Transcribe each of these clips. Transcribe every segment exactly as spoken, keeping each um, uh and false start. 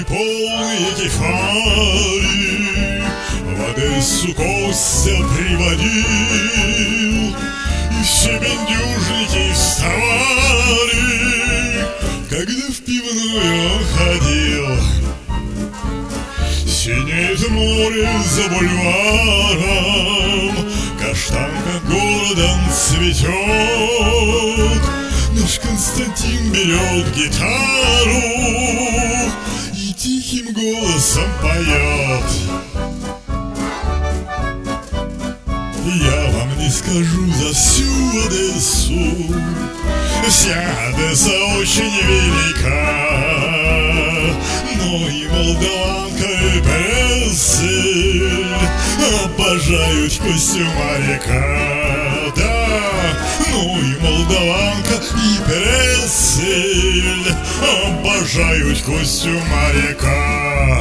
полные кефали в Одессу Костя приводил, и все бендюжники вставали, когда в пивную он ходил. Синеет море за бульваром, каштан как голодом цветет. Наш Константин берет гитару и тихим голосом поет. Я вам не скажу за всю Одессу, вся Одесса очень велика, но и молдаванка, и Пересель обожают Костю моряка. Да, ну и молдаванка, и Пересель обожают Костю моряка.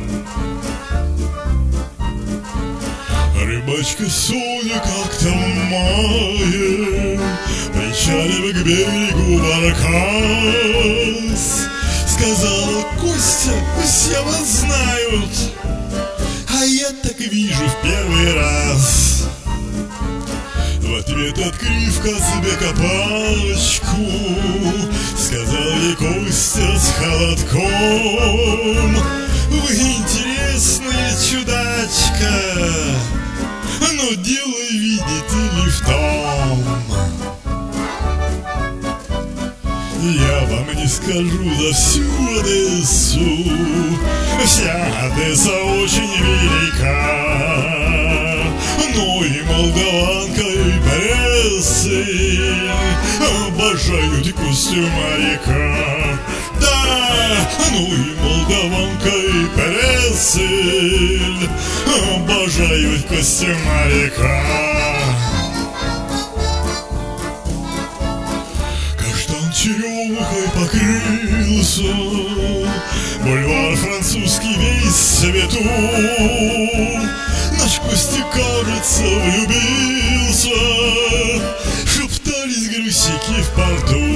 Рыбачка Соня как-то в мае, причалив к берегу баркас, сказала: Костя, все вас знают, а я так вижу в первый раз. В ответ открыв себе копалочку, сказал ей Костя с холодком: вы интересная чудачка, но дело, видите ли, в том. Я вам не скажу за всю Одессу, вся Одесса очень велика, но и молдаванка, и Пересель обожают Костю моряка. Да, ну и молдаванка, и Пересель обожают Костю моряка. Черемухой покрылся бульвар французский весь в цвету. Наш Костя, кажется, влюбился, шептались грузчики в порту.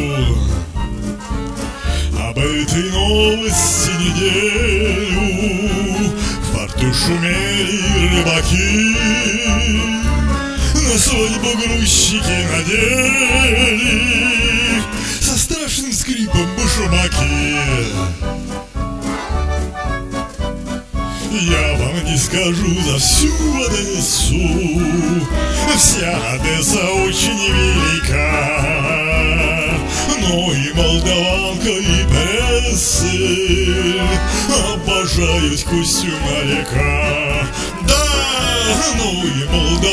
Об этой новости неделю в порту шумели рыбаки, на свадьбу грузчики надели со страшным скрипом башмаки. Я вам не скажу за всю Одессу, вся Одесса очень велика, но и молдаванка, и Пересель обожают Костю моряка. Да, ну и молдаванка,